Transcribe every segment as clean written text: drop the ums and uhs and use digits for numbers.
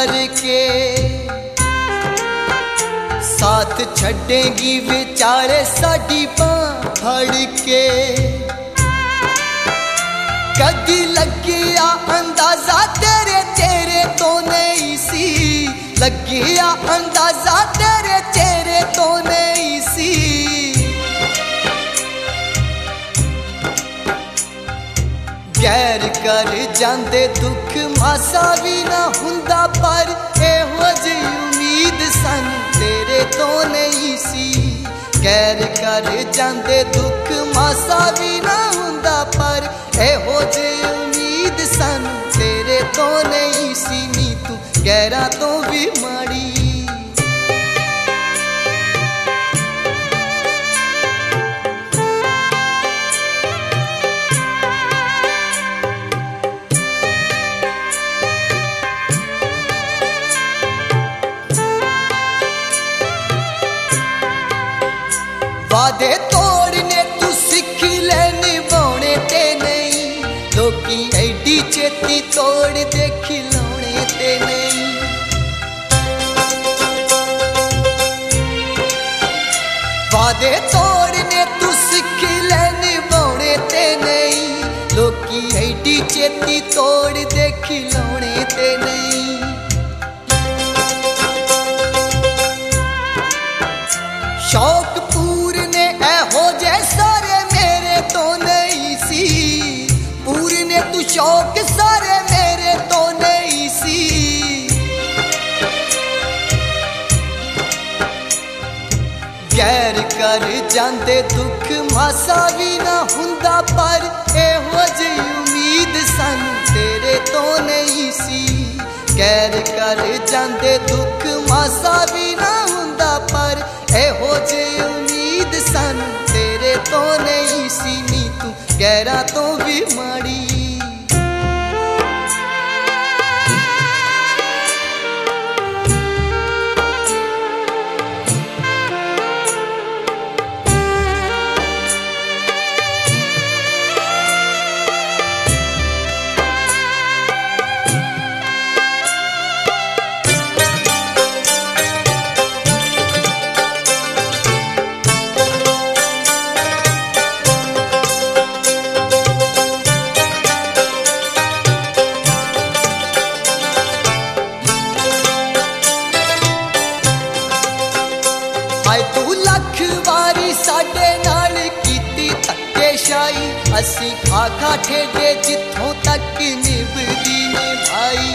करके साथ छड़ेगी विचारे साडी बांह फड़ के। कदी लगिया अंदाजा तेरे चेहरे तो नहीं सी, लगिया अंदाजा तेरे चेहरे तो नहीं सी। गैर कर जांदे दुख मासा भी ना हुंदा, पर एहो जी उम्मीद सन तेरे तो नहीं सी। गैर कर जांदे दुख मासा भी ना हुंदा, पर एहो जी उम्मीद सन तेरे तो नहीं सी। नी तू गैरा तो भी माड़ी, वादे तोड़ने तू सीख ले निभाने ते नहीं, लोकी एडी छेती तोड़ दे खिलौने ते नहीं। वादे तोड़ने तू सीख ले निभाने ते नहीं, लोकी एडी छेती तोड़ दे खिलौने ते नहीं। शौक पूरने ऐहो जे सारे मेरे तो नहीं सी, पूरने तू शौक सारे मेरे तो नहीं सी। गैर कर जांदे दुख मासा भी ना हुंदा, पर एहो जी उम्मीद सन तेरे तो नहीं सी। गैर कर जांदे दुख मासा भी ना हुंदा, पर एहो जी उम्मीद सन तेरे तो नहीं सी। नी तू गैरा तो भी माड़ी, असी खा खा ठेडे जिथों तक निभदी ने भाई।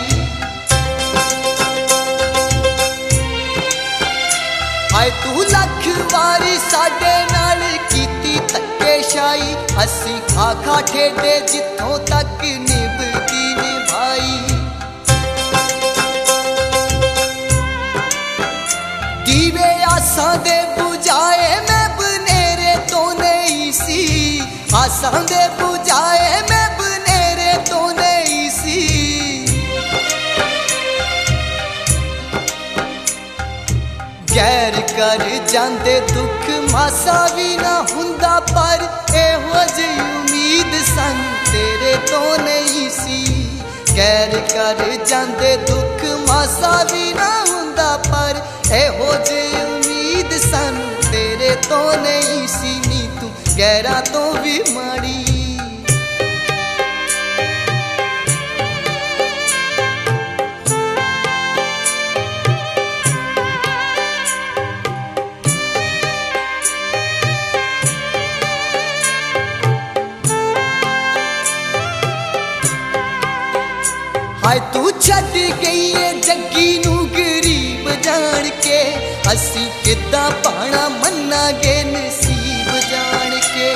हाय तू लख वारी साडे नाल कीती धक्केशाही, असी खा खा ठेडे जिथों तक निभदी ने भाई। दीवे आसां दे बुझाए मैं बनेरे तो नहीं सी, आसां दे बुझाए मैं बनेरे तो नहीं सी। गैर कर जांदे दुख मासा भी ना हुंदा, पर एहो जी उम्मीद सन तेरे तो नहीं सी। गैर कर जांदे दुख मासा भी ना हुंदा, पर एहो जी उम्मीद सन तेरे तो नहीं सी। नी तू गैरा तो भी माड़ी, हाय तू छड़ गई है जग्गी नू गरीब जान के, असी किद्दां पाना मन्ना गे नसीब जान के।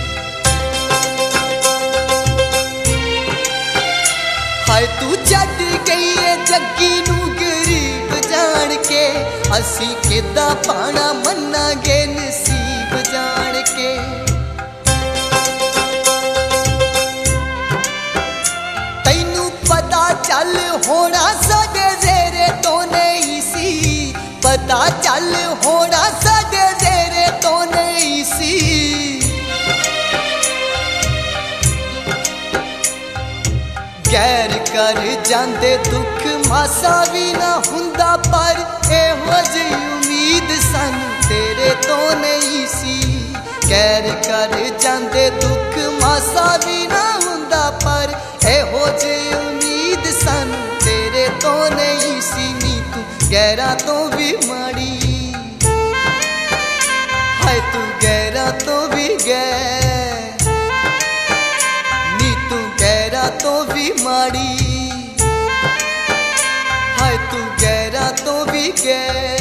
हाय तू छड़ गई है जग्गी नू गरीब जान के, असी किद्दां पाना मन्ना गे नसीब जान के। तैनू पता चल होना साडे जेरे तो नहीं सी, पता चल होना साडे जेरे तो नहीं सी। गैर कर जांदे दुख मासा भी ना हुंदा पर एहो जी उम्मीद सन तेरे तो नहीं सी। गैर कर जांदे दुख मासा भी ना हुंदा पर एहो जी उम्मीद सन तेरे तो नहीं सी। नी तू गैरा तो भी माड़ी हाय तू गैरा तो भी गैर नी तू गैरा तो भी माड़ी हाय तू गैरा तो भी गैर।